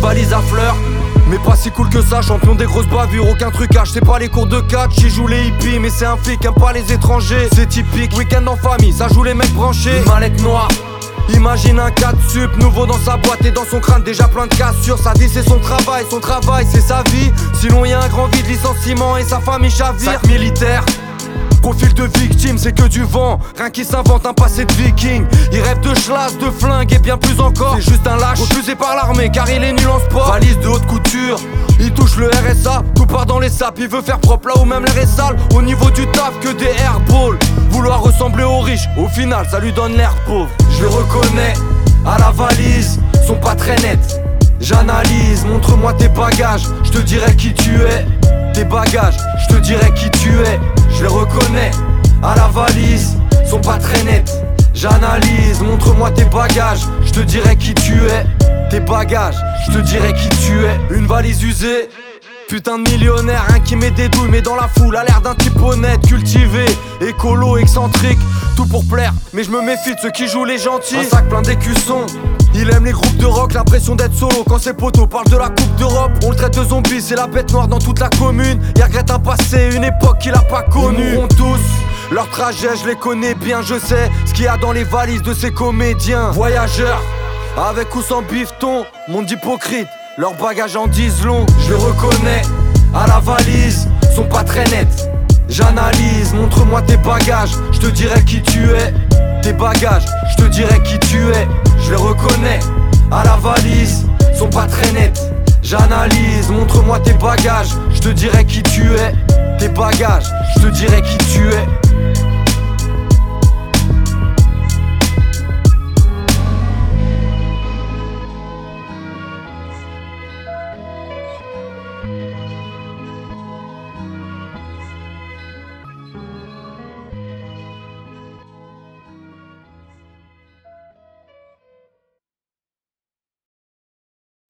valise à fleurs. Mais pas si cool que ça, champion des grosses bavures, aucun trucage, c'est pas les cours de catch, j'y joue les hippies, mais c'est un flic, aime pas les étrangers. C'est typique, week-end en famille, ça joue les mecs branchés. Une mallette noire, imagine un 4 sup, nouveau dans sa boîte et dans son crâne déjà plein de cassures. Ça dit c'est son travail c'est sa vie. Sinon y a un grand vide, licenciement et sa famille chavire. Sac militaire, profil de victime, c'est que du vent. Rien qui s'invente un passé de viking. Il rêve de schlass, de flingue et bien plus encore. C'est juste un lâche, refusé par l'armée car il est nul en sport. Valise de haute couture, il touche le RSA, tout part dans les sapes. Il veut faire propre là où même l'air est sale. Au niveau du taf que des airballs. Vouloir ressembler aux riches, au final ça lui donne l'air pauvre. Je le reconnais, à la valise, sont pas très nets. J'analyse, montre-moi tes bagages, je te dirai qui tu es. Tes bagages, je te dirai qui tu es. Je les reconnais, à la valise, sont pas très nets. J'analyse, montre-moi tes bagages, je te dirai qui tu es. Tes bagages, je te dirai qui tu es. Une valise usée, putain de millionnaire, un qui met des douilles mais dans la foule a l'air d'un type honnête, cultivé, écolo, excentrique. Tout pour plaire, mais je me méfie de ceux qui jouent les gentils. Un sac plein d'écussons, il aime les groupes de rock, l'impression d'être solo. Quand ses potos parlent de la coupe d'Europe, on le traite de zombie, c'est la bête noire dans toute la commune. Il regrette un passé, une époque qu'il a pas connue. Ils mourront tous, leur trajet je les connais bien. Je sais ce qu'il y a dans les valises de ces comédiens. Voyageurs, avec ou sans bifton, monde hypocrite, leurs bagages en disent long. Je le reconnais, à la valise, sont pas très nets. J'analyse, montre-moi tes bagages, je te dirai qui tu es. Tes bagages, je te dirai qui tu es. Je les reconnais, à la valise, sont pas très nets. J'analyse, montre-moi tes bagages, je te dirai qui tu es. Tes bagages, je te dirai qui tu es.